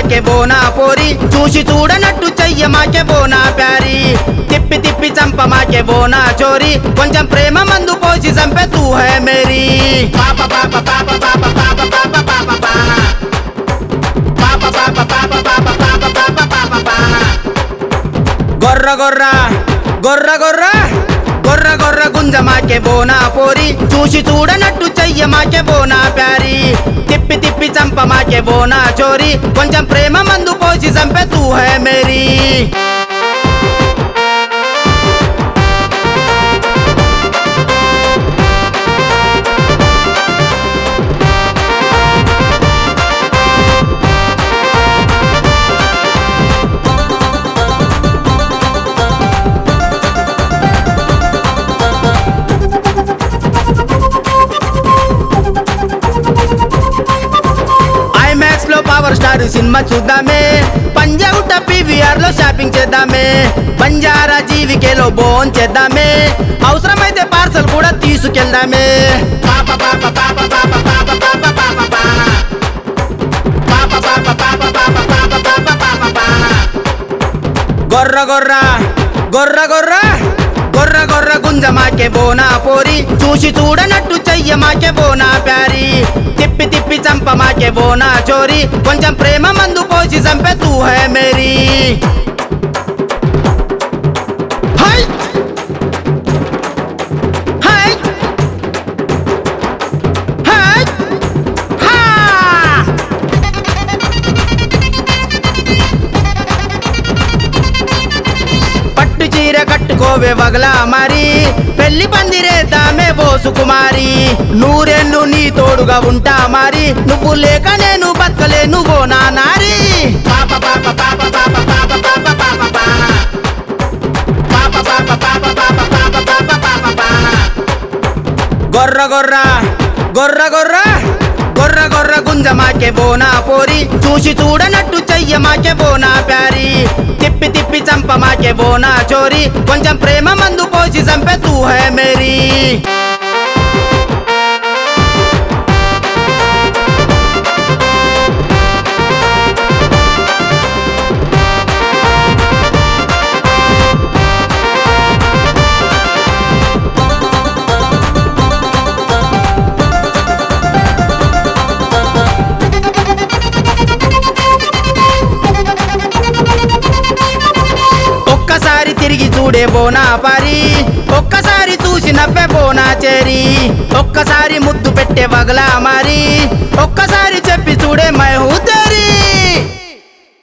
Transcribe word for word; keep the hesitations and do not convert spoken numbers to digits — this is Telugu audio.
మాకే బోనా పోరి చూసి చూడనట్టు చెయ్య మాకే బోనా ప్యారి తిప్పి తిప్పి చంప మాకే బోనా చోరీ కొంచెం ప్రేమ మందు పోసి చంపే తూ హై మేరీ పాప పాప పాప పాప పాప పాప పాప పాప పాప పాప పాప పాప పాప పాప పాప గొర్ర గొర్ర గొర్ర గొర్ర గొర్ర గొర్ర గుంజ మాకే బోనా పోరి చూసి చూడనట్టు చెయ్య మాకే బోనా ప్యారి తిప్పి తిప్పి చంప మాకే బోనా చోరీ కొంచెం ప్రేమ మందు పోసి చంపే తూ హై మేరీ పవర్ స్టార్ సినిమా చూద్దామే పంజాగుట్ట పీవీఆర్ లో షాపింగ్ చేద్దామే బంజారా జీవికేలో బోన్ చేద్దామే అవసరమైతే పార్సల్ కూడా తీసుకెళ్దామే పాప పాప పాప పాప పాప పాప పాప పాప పాప పాప పాప పాప పాప పాప గొర్ర గొర్ర గొర్ర గొర్ర గొర్ర గొర్ర గుంజ మాకే బోనా పోరి చూసి చూడనట్టు చెయ్య మాకే బోనా ప్యారి తిప్పి తిప్పి చంప మాకే బోనా చోరీ కొంచెం ప్రేమ మందు పోసి చంపే తూ హై మేరీ హై హై హై హా పట్టు చీర కట్టుకోవే వగలా మరి పెళ్లి పందిరేద్దామే ఓ సుకుమారి నూరేళ్ళు నీ తోడుగా ఉంటా మరి నువ్వు లేక నేను బతకలేను ఓ నా నారి పాప పాప పాప పాప పాప పాప పాప పాప పాప పాప పాప పాప పాప పాప గొర్ర గొర్ర గొర్ర గొర్ర గొర్ర గొర్ర గుంజ మాకే బోనా పోరి చూసి చూడనట్టు చెయ్య మాకే బోనా ప్యారి తిప్పి తిప్పి చంప మాకే బోనా చోరీ కొంచెం ప్రేమ మందు పోసి చంపే తూ హై మేరీ ఒక్కసారి తిరిగి చూడే బోనా పారి ఒక్కసారి చూసి నవ్వే బోనా చేరి ఒక్కసారి ముద్దు పెట్టే వగలా మారి ఒక్కసారి చెప్పి చూడే మై హూ